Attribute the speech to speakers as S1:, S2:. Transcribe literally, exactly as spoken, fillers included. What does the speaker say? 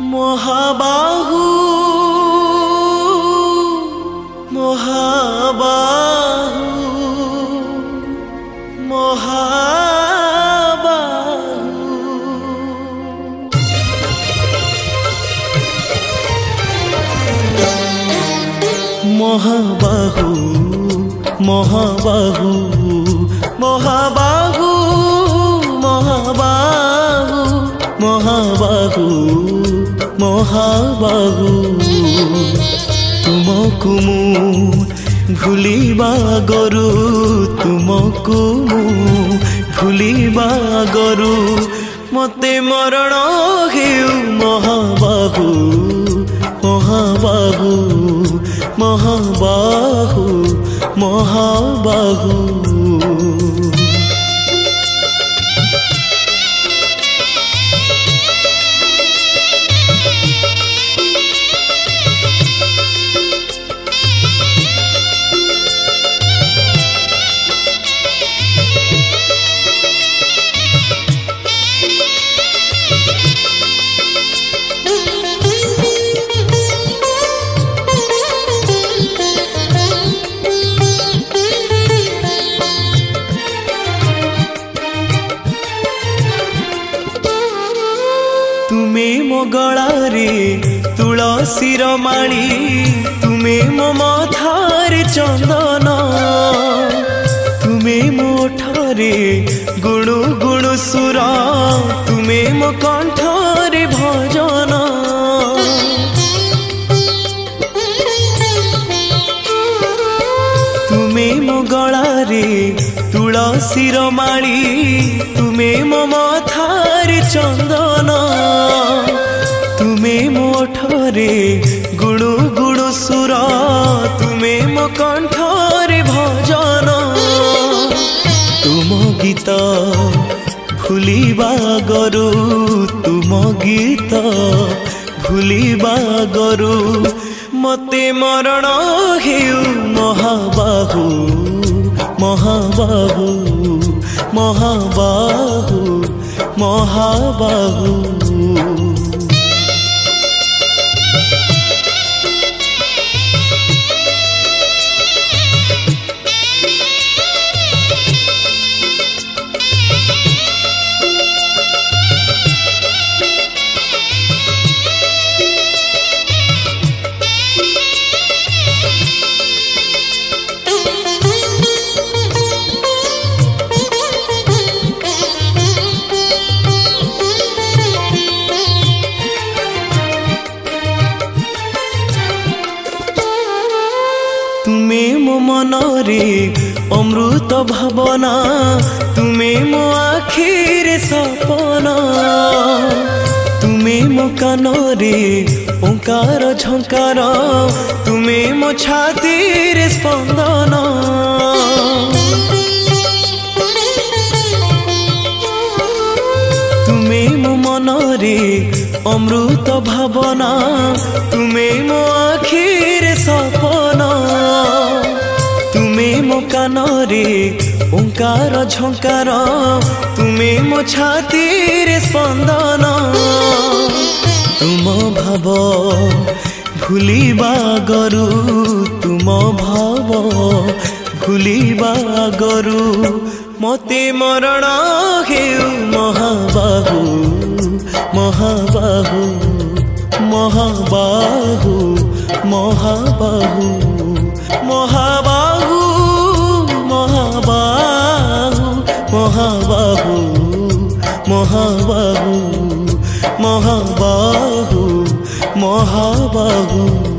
S1: महाबाहु महाबाहु महाबाहु महाबाहु महाबाहु महाबाहु महाबाहु महाबाहु तुमको मु भूलिबा गरु तुमको मु भूलिबा गरु मते मरण हेउ महाबाहु महाबाहु महाबाहु महाबाहु तुम्हें मो गलारे तुलसीर माली तुम्हें मो मथारे चंदन तुम्हें मो ओठरे गुणु गुणु सुर तुम्हें मो कंठरे भजन तुम्हें मो गलारे तुलसीर माली तुम्हें मो मथारे चंदन तुम्हें मो ओठरे गुणु गुणु सुर तुम्हें मो कंठरे भजन तुम गीत भूलिबा गरु तुम गीत भूलिबा गरु मते मरण हेउ महाबाहु महाबाहु महाबाहु महाबाहु तुम्हें मो मनरे अमृत भावना तुम्हें मो आखिरे सपना तुम्हें मो कानरे ओंकार झंकार तुम्हें मो छातीरे स्पंदन तुम्हें मो मनरे अमृत भावना तुम्हें मो आखिरे सपना तुम्हें मो कानरे ओंकार झंकार तुम्हें मो छातीरे स्पंदन तुम भाव भूलिबा गरु तुम भाव भूलिबा गरु मते मरण हेउ महाबाहु महाबाहु महाबाहु महाबाहु महाबाहु महाबाहु महाबाहु महाबाहु महाबाहु महाबाहु